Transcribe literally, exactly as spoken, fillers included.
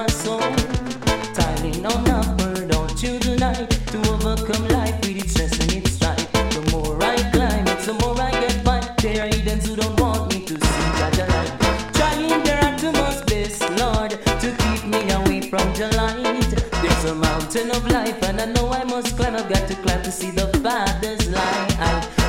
my soul. Tiling on upward, don't you tonight to overcome life with its stress and its strife. The more I climb, it's the more I get fight. There are heathens who don't want me to see Jah Jah light. Trying their utmost best, Lord, to keep me away from Jah light. There's a mountain of life, and I know I must climb. I've got to climb to see the